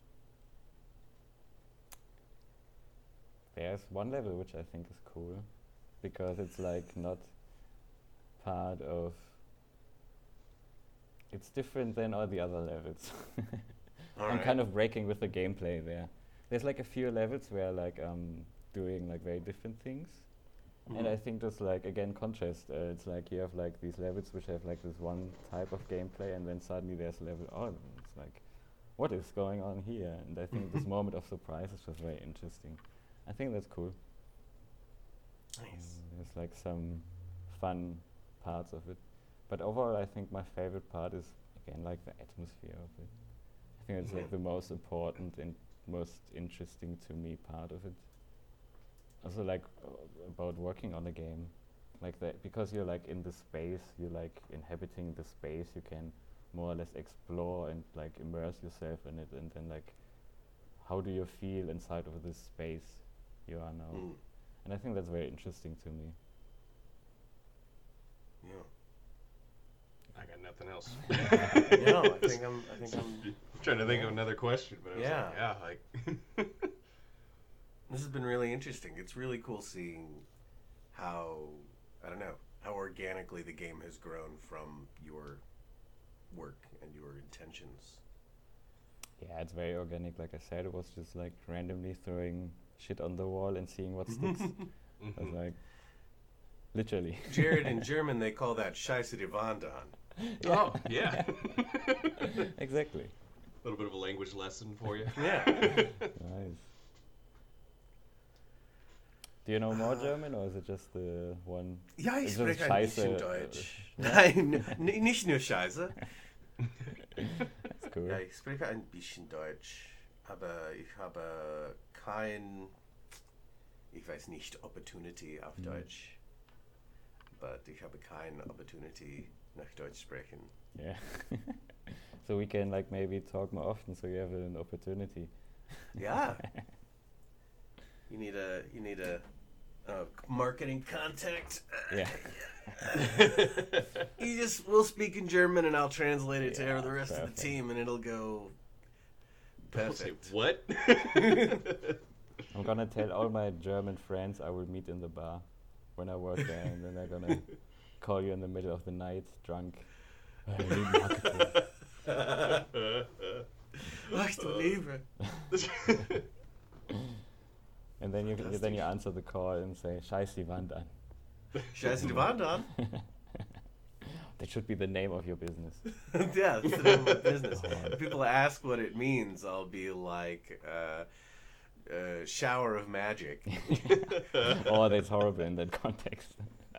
There's one level which I think is cool, because it's like not part of it's different than all the other levels. All I'm right. kind of breaking with the gameplay there. There's like a few levels where like I'm doing like very different things, and I Mhm. think there's like again contrast. Uh, it's like you have like these levels which have like this one type of gameplay, and then suddenly there's level. Oh, it's like, what is going on here? And I think this moment of surprise is just very interesting. I think that's cool. Nice. Mm, There's like some fun parts of it, but overall, I think my favorite part is again like the atmosphere of it. I think it's Yeah. like the most important and most interesting to me part of it. Also, like uh, about working on a game, like that because you're like in the space, you're like inhabiting the space. You can more or less explore and like immerse yourself in it, and then like, how do you feel inside of this space you are now? Mm. And I think that's very interesting to me. Yeah. I got nothing else. No, I think I'm. I think I'm. trying to think of another question, but I was Yeah. like, yeah, like. This has been really interesting. It's really cool seeing how I don't know how organically the game has grown from your work and your intentions. Yeah, it's very organic. Like I said, it was just like randomly throwing shit on the wall and seeing what sticks. I was Mhm. like, literally. Jared, in German, they call that Scheiße die Wand an. Oh, yeah. Exactly. A little bit of a language lesson for you. Yeah. Nice. Do you know more German, or is it just the one? Ja, ich Ist das spreche ein Scheiße, bisschen äh, Deutsch. ja? Nein, n- nicht nur Scheiße. That's cool. Ja, ich spreche ein bisschen Deutsch, aber ich habe kein, ich weiß nicht, Opportunity auf Mhm. Deutsch. But ich habe keine Opportunity nach Deutsch sprechen. Yeah. So we can like maybe talk more often, so you have an opportunity. Yeah. You need a, you need a, a marketing contact. Yeah. You just, we'll speak in German and I'll translate it Yeah, to the rest of perfect. the team and it'll go I'll say, perfect. what? I'm gonna tell all my German friends I will meet in the bar when I work there, and then they're gonna call you in the middle of the night, drunk. "Uh, I need marketing." Ach du Liebe. And then you can, then you answer the call and say, "Scheiß die Wand an." Scheiße die Wand an. That should be the name of your business. Yeah, that's the name of my business. Oh. If people ask what it means, I'll be like, uh, uh, shower of magic. Oh, that's horrible in that context.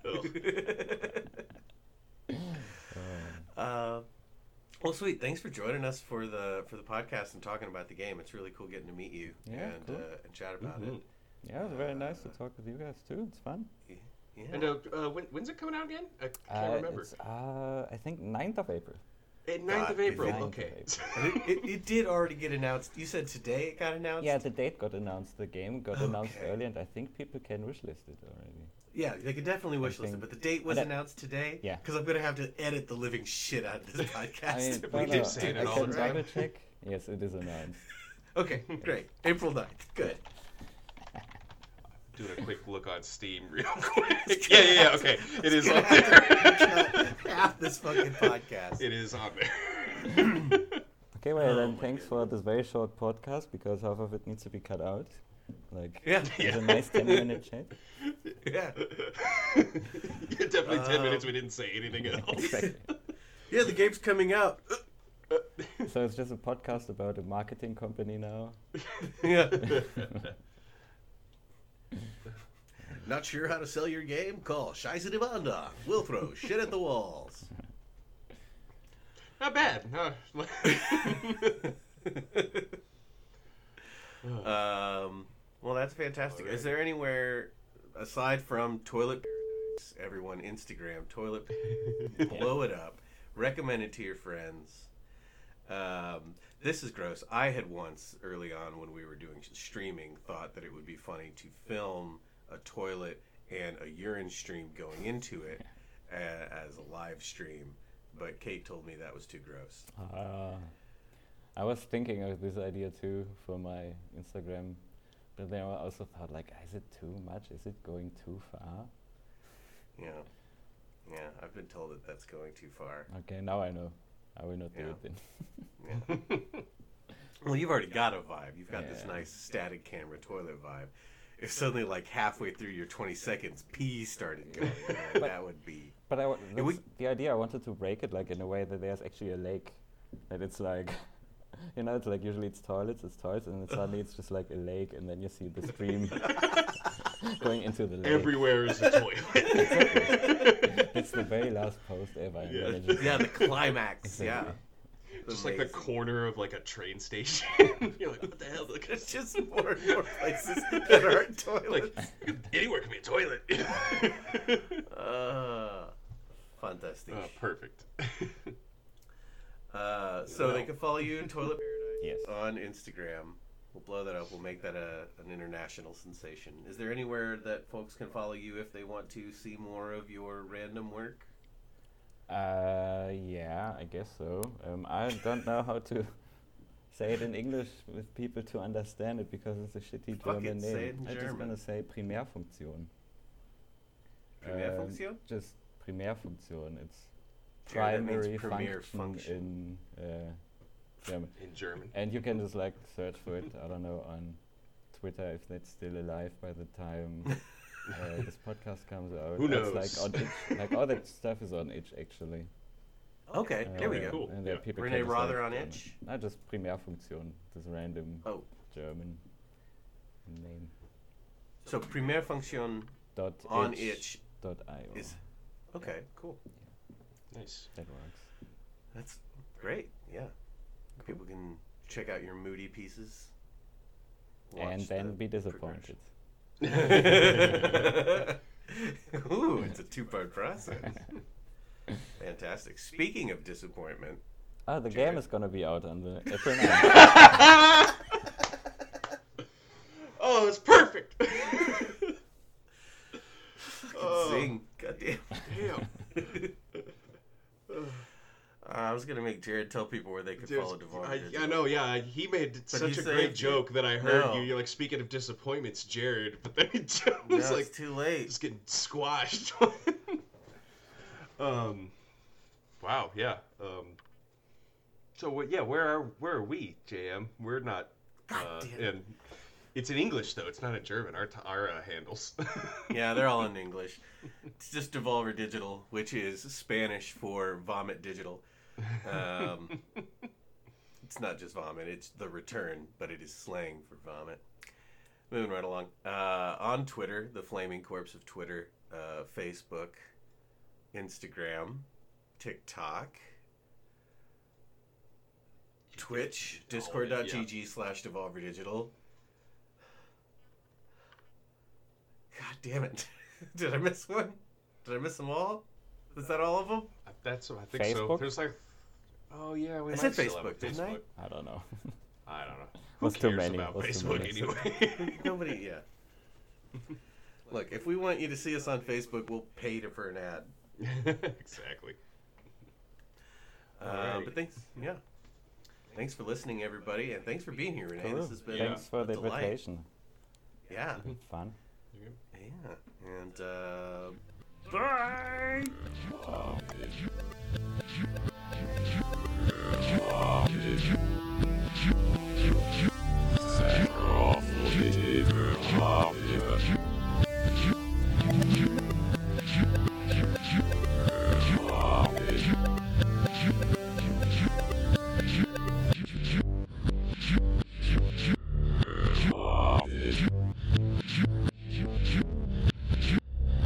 uh, well, sweet. Thanks for joining us for the for the podcast and talking about the game. It's really cool getting to meet you Yeah, and cool. uh, and chat about Mhm. Yeah, it was very nice to talk with you guys too. It's fun. it. Yeah. And uh, uh, when, when's it coming out again? I can't Uh, remember. It's, uh, I think ninth of April. Eh, ninth of God, April. ninth of Okay. April. And it, it, it did already get announced. You said today it got announced? Yeah, the date got announced. The game got announced Okay. early, and I think people can wishlist it already. Yeah, they could definitely wish list it, think- but the date was and I- announced today. Yeah. Because I'm going to have to edit the living shit out of this podcast. I mean, if we we no, keep no, saying I, it I all can the time. double check. Yes, it is announced. Okay, great. April ninth. Good. Doing a quick look on Steam real quick. yeah, yeah, yeah. Okay, it is on Gonna have to there. cut half this fucking podcast. It is on there. Okay, well Oh then, my thanks for this very short podcast because half of it needs to be cut out. Like, Yeah. it's a nice ten-minute chat. Yeah. Yeah, definitely ten Um, minutes we didn't say anything else. Exactly. Yeah, the game's coming out. So it's just a podcast about a marketing company now. Yeah. Not sure how to sell your game? Call Scheiße die Wand an. We'll throw shit at the walls. Not bad. No. Um, well, that's fantastic. Is there anywhere, aside from Toilet Paradise, everyone Instagram, Toilet Paradise, blow it up, recommend it to your friends. Um, this is gross. I had once, early on when we were doing streaming, thought that it would be funny to film a toilet and a urine stream going into it uh, as a live stream, but Kate told me that was too gross. Uh, I was thinking of this idea too for my Instagram, but then I also thought like, is it too much? Is it going too far? Yeah. Yeah, I've been told that that's going too far. Okay, now I know. I will not do Yeah. it then. Yeah. Well, you've already got a vibe. You've got this Yeah. nice static camera toilet vibe. If suddenly, like halfway through your twenty seconds, pee started going, you know, that would be. But I, wa- Yeah, we- that's the idea. I wanted to break it like in a way that there's actually a lake. That it's like, you know, it's like usually it's toilets, it's toilets, and then suddenly it's just like a lake, and then you see the stream going into the lake. Everywhere is a toilet. It's the very last post ever. and Yeah. then it just- Yeah, the climax. Yeah. Exactly. Just like the Amazing. corner of like a train station. You're like, what the hell? Look at It's just more and more places that aren't like toilets. anywhere can be a toilet. Uh, fantastic. Oh, perfect. Uh, so they can follow you in Toilet Paradise Yes. on Instagram. We'll blow that up. We'll make that a, an international sensation. Is there anywhere that folks can follow you if they want to see more of your random work? Uh, yeah, I guess so. Um, I don't know how to say it in English with people to understand it because it's a shitty Fuck German it, name. say it in I'm just German. gonna say Primärfunktion. Primärfunktion? Um, just Primärfunktion. It's Jared, that means primary premier function, in uh, German. In German. And you can just like search for it, I don't know, on Twitter if that's still alive by the time uh, this podcast comes out. Who That's knows? like on itch. Like all that stuff is on itch actually. Okay, Uh, there we Okay, go. cool. And there Yeah. people Renee can just, Rother like, on uh, itch? Not just Primärfunktion, this random Oh, German name. so Primärfunktion Dot on itch itch. Dot io. is- Okay, cool. Nice. That works. That's great. Yeah. People can check out your moody pieces. And watch then the be disappointed. progression. Ooh, it's a two-part process. Fantastic. Speaking of disappointment, Ah, the Jared. game is gonna be out on the April ninth. Oh, it's perfect. Oh, zing. Goddamn. damn. Uh, I was gonna make Jared tell people where they could Dude, follow Devon. I, I know, yeah. He made such he a said great if joke you- that I heard No. you. You're like, speaking of disappointments, Jared. But then he just No, was like, it's too late. just getting squashed. um, wow, yeah. Um, so what? Yeah, where are where are we, J M? We're not. Uh, God damn it. in, it's in English though. It's not in German. Our t- our uh, handles. Yeah, they're all in English. It's just Devolver Digital, which is Spanish for Vomit Digital. Um, it's not just vomit, it's the return, but it is slang for vomit. Moving right along. Uh, on Twitter, the Flaming Corpse of Twitter, uh, Facebook, Instagram, TikTok, Twitch, discord.gg slash Devolver Digital. God damn it. Did I miss one? Did I miss them all? Is that all of them? That's I think so. Facebook? There's like, oh yeah, we I might said still have a Facebook, didn't I? Facebook. I don't know. I don't know. Who Was too cares many, about was too Facebook many. anyway? Nobody, yeah. Look, if we want you to see us on Facebook, we'll pay to for an ad. Exactly. Uh, Alright. but thanks, yeah. Thanks for listening, everybody, and thanks for being here, Renee. Cool. This has been Thanks for a the delight. invitation. Yeah, Fun. yeah, and uh, bye. Oh.